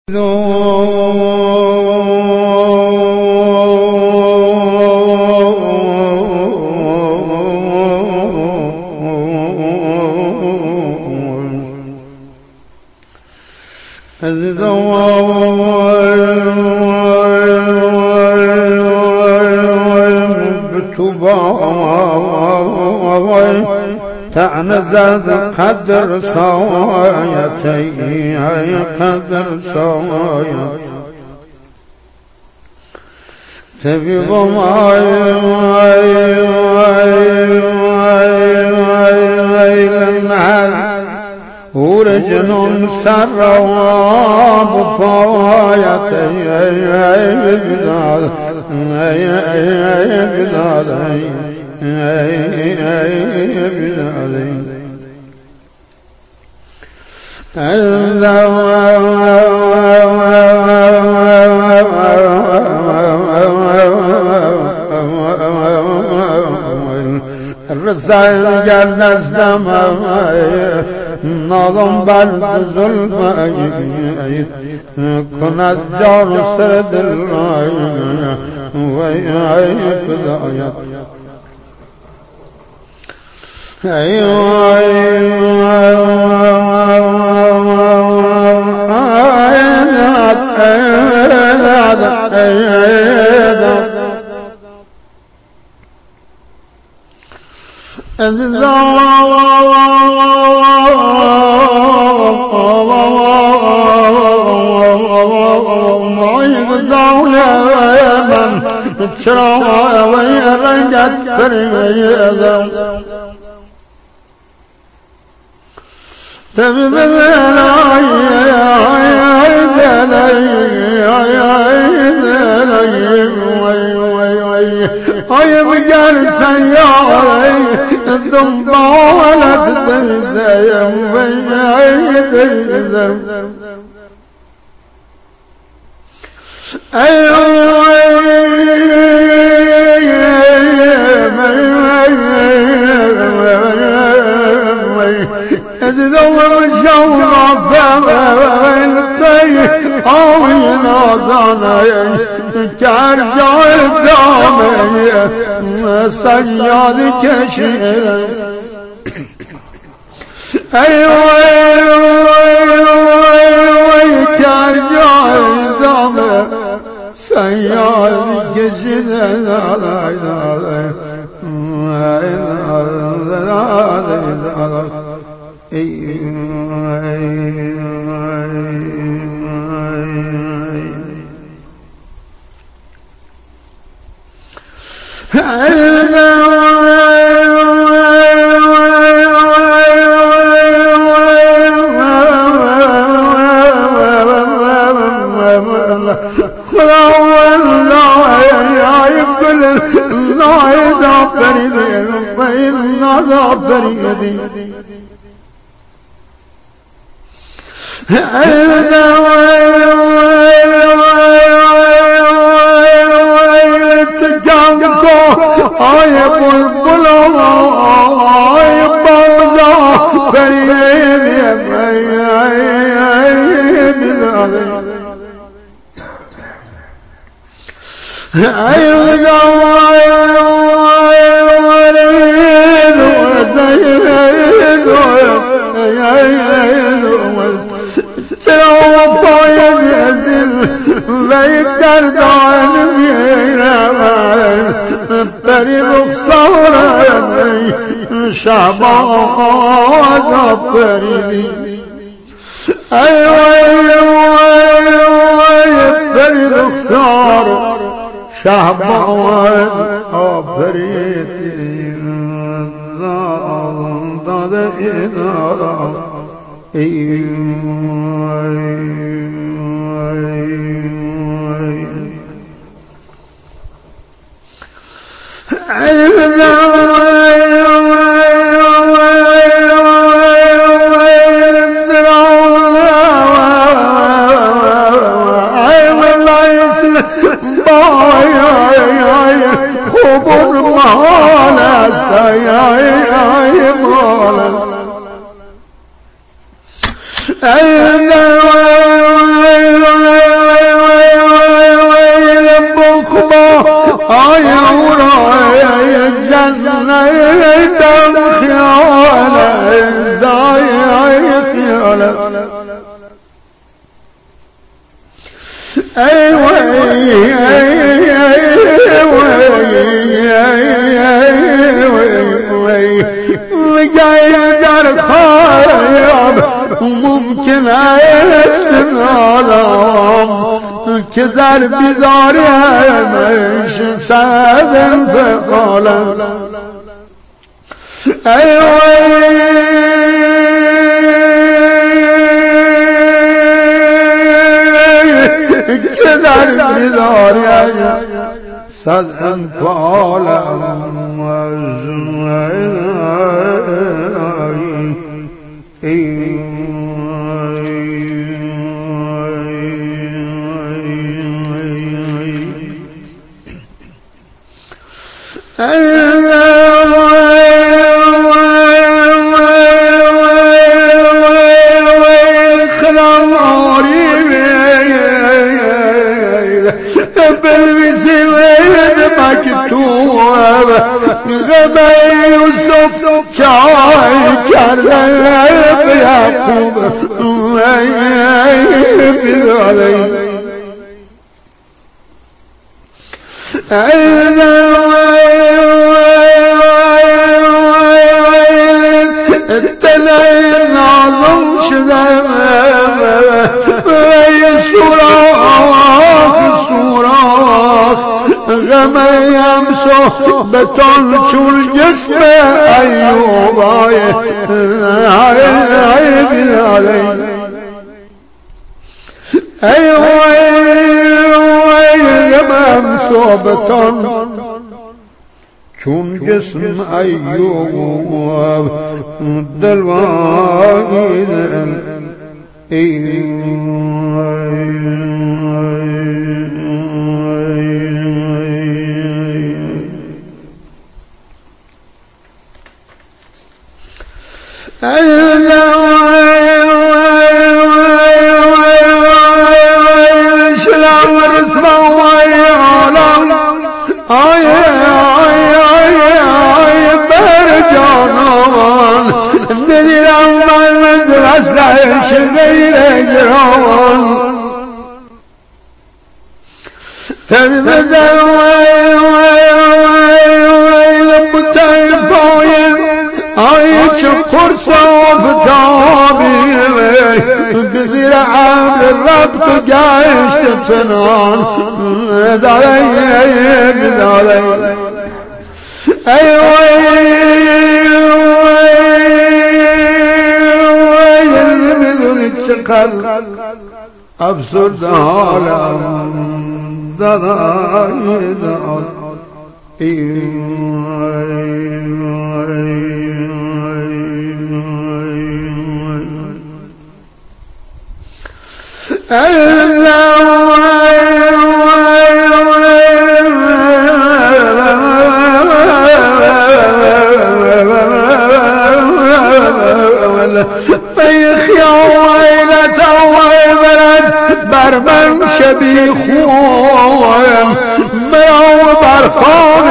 تعنزز قدر سایتی قدر سایت طبیب اور جنون سراب پایت بلاد الرزاق جل دستم نالم بلد ظلم کند جان سر دل وای خدایا ای چرا وی رنگت بریدم تبی بدلای ای بگر سیاری دنبالت دیدم وی دیدم سیاد کشیدم ای کر جای دامه سیاد کشیدم شهباز آفریدی ای پری رخسار شهباز آفریدی داده ای خوب مال است مال است جاي در خيام ممكن استنالهم كدر بداري مش ساد فقالا كدر بداري ساد فقالا غم يوسف جاي كرد يعقوب التنين عظم شذا صراخ غم يمسح بطل چون جسم أيوب يمسح بطل چون جسم أيوب دلوائد بزير عامل الرب تقايش تفنان داري بداري بدون تقل أبصر عالم داري طيخ يا ويلة ويبرد برمن شبيخون مرو برخان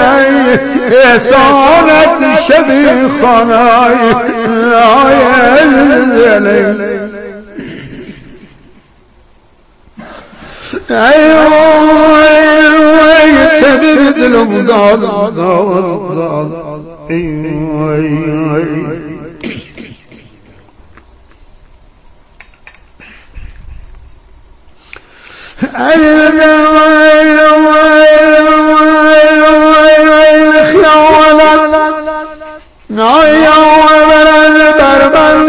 إحسانة شبيخان تبرد الأمداد برمن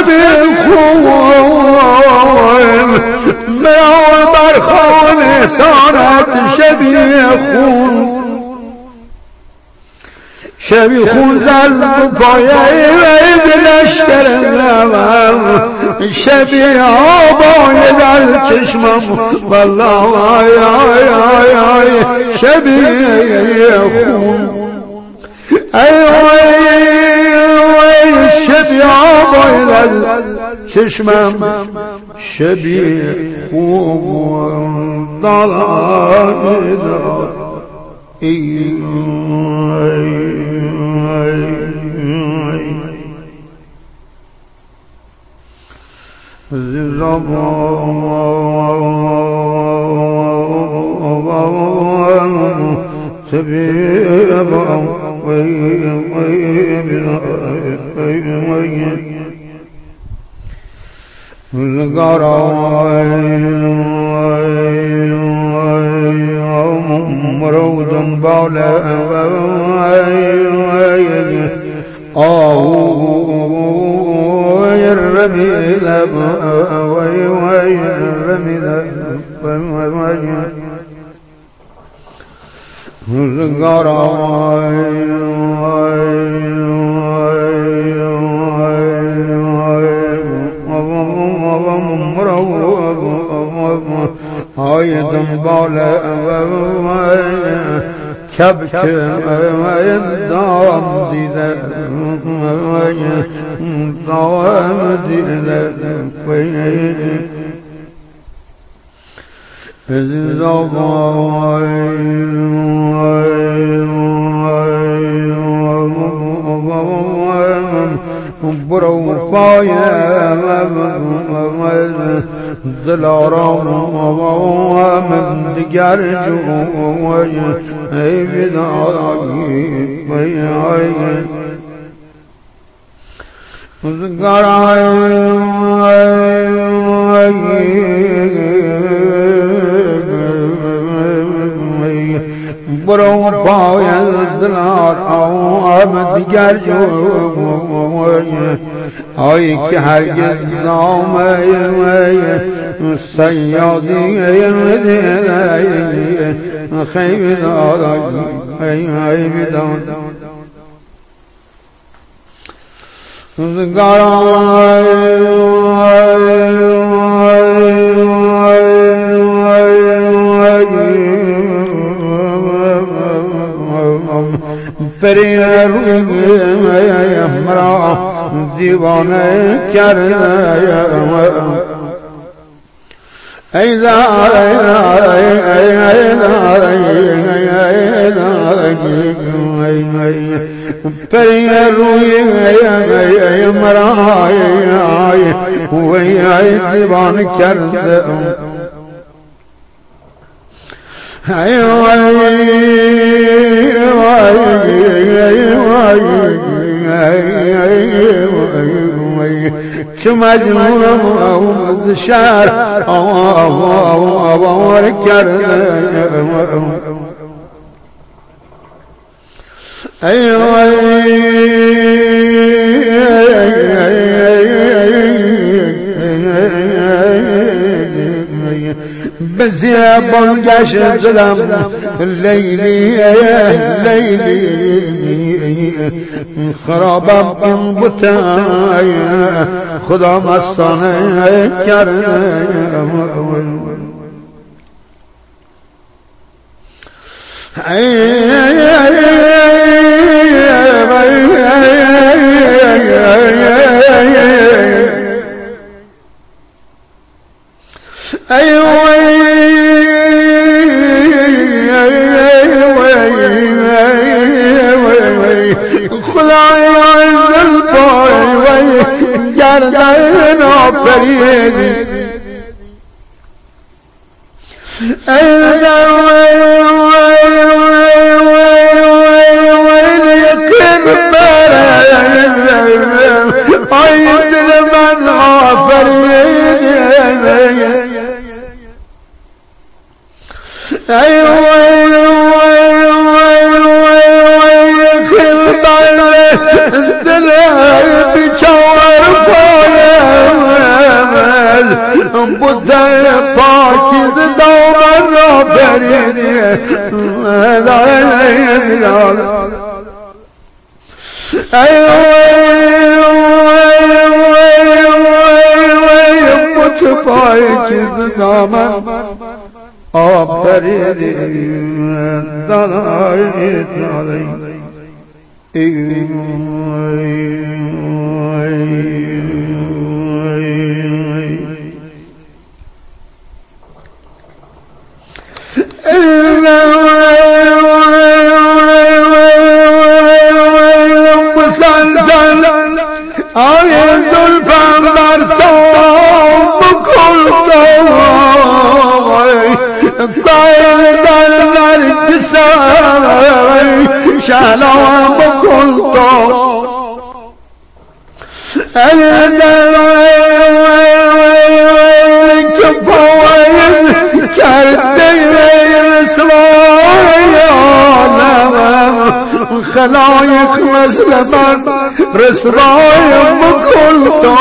شبيخون مرو برخان إحسانة شبيخون زلب پایه وید لشکر نمم شبیه آبای در چشمم والله آی آی آی آی شبیه خون ای شبیه آبای در چشمم شبیه خون دلای دار زبان تبيبا مرود بالا كبك الدام ديلا دوام ديلا برو فايا دلارام من دیگر جوی ای بدایی برو پای دلار آمد دیگر جوی آی که هرگز نامه سیادی خیلی دادی ای بداد پری روی مرا دیوانه کرده پری روی مرا دیوانه کرده چه مجموعم از شهر آوار کرده بزیبان گشت زدم لیلی خرابم این بوتای خدا مستانه کرده سلام بکن تو که باید کرده رسوایانم خلایق مثل من رسوای بکن تو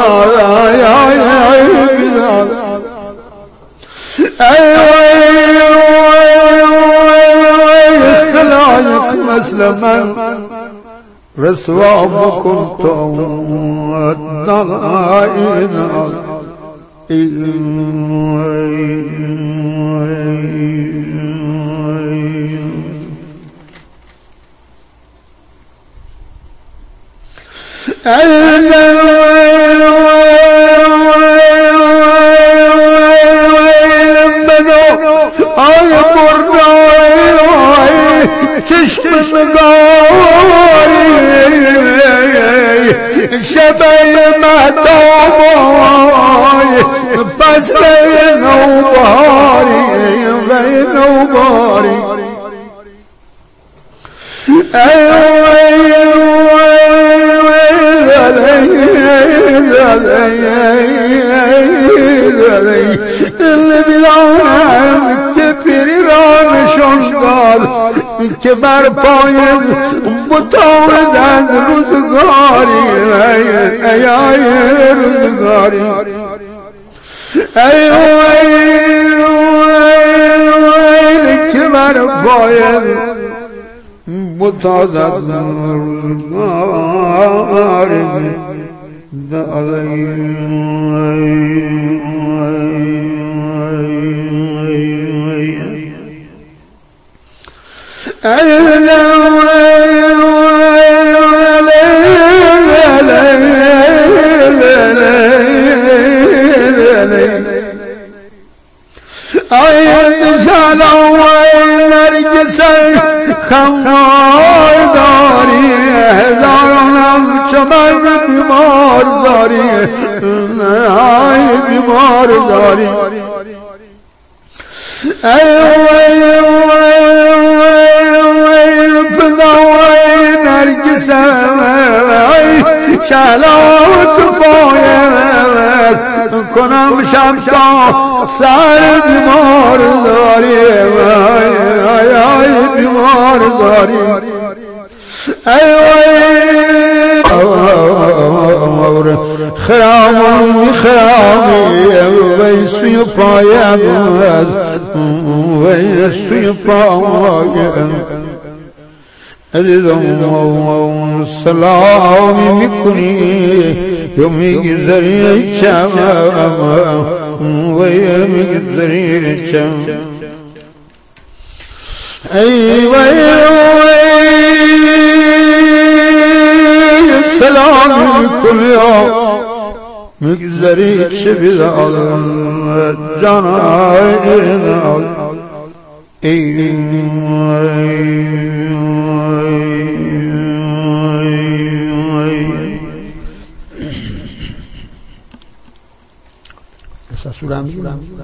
خلایق مثل من رسوا بکن تو آی بردای چشم نگاری شبه مهتابای پس به نوباری اللي بلانم که پیرانشون داد که بر پای بطاوز از روزگاری ای روزگاری که بر پای بطاوز از روزگاری خمارداری هزارانم چمر بیمارداری ای بیمارداری پدای نرگسم شلات باید کنم شب تا سر بیمارداری بیمارداری خرامی وی سوی پایم وی سوی پایم عزیزم سلامی میکنی یا میگذری چم وی میگذری چم ای وی سلامی میکنی میگذری چه بیدال جانای ای سورم